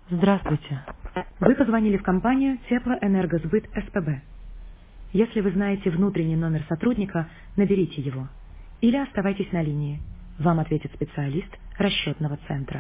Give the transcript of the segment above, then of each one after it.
Здравствуйте. Вы позвонили в компанию Теплоэнергосбыт СПБ. Если вы знаете внутренний номер сотрудника, наберите его. Или оставайтесь на линии. Вам ответит специалист расчетного центра.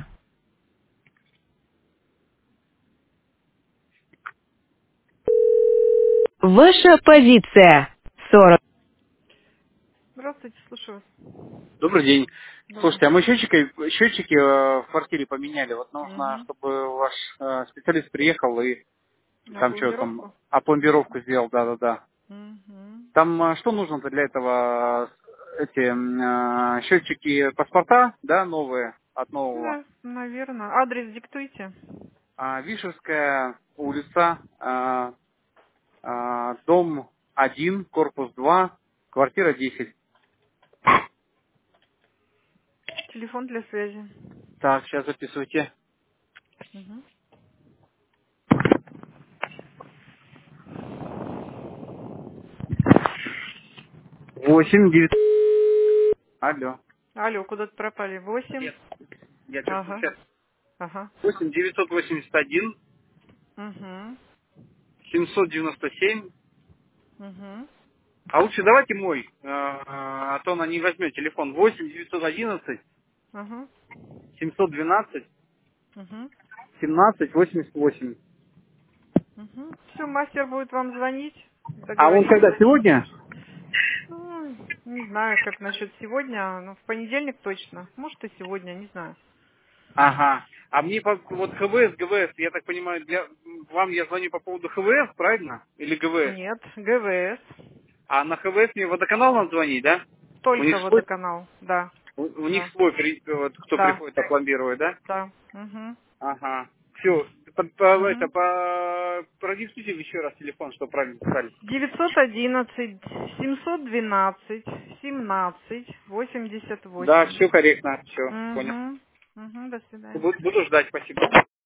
Ваша позиция. 40. Здравствуйте, слушаю вас. Добрый день. Добрый. Слушайте, а мы счетчики в квартире поменяли. Вот нужно, Угу. чтобы ваш специалист приехал и На там что там, пломбировку? опломбировку сделал, да-да-да. Угу. Там что нужно для этого? Эти счетчики паспорта, да, новые, от нового. Да, наверное. Адрес диктуйте. Вишерская улица, дом 1, корпус 2, квартира 10. Телефон для связи. Так, сейчас записывайте. Угу. 8 9. Алло. Алло, куда-то пропали? 8. Нет, я что-то Ага. случайно. Ага. 8 981 Угу. 797. Угу. А лучше давайте мой, а то она не возьмет телефон. 8 911 Угу. 712 Угу. 17 88. Угу. Все, мастер будет вам звонить, А он договоритесь. когда? Сегодня? Ну, не знаю, как насчет сегодня, но в понедельник точно. Может и сегодня, не знаю. Ага. А мне вот ХВС, ГВС, я так понимаю, вам я звоню по поводу ХВС, правильно? Или ГВС? Нет, ГВС. А на ХВС мне водоканал надо звонить, да? У них Только свой, водоканал. Да, у них да, свой вот, кто да, приходит опломбировать, да? да. Угу. Ага. Все, Угу. продиктуйте еще раз телефон, что правильно писали. 911 712 17 Да, 88. все корректно, все, понял. Угу. Угу, до свидания. Буду ждать, спасибо.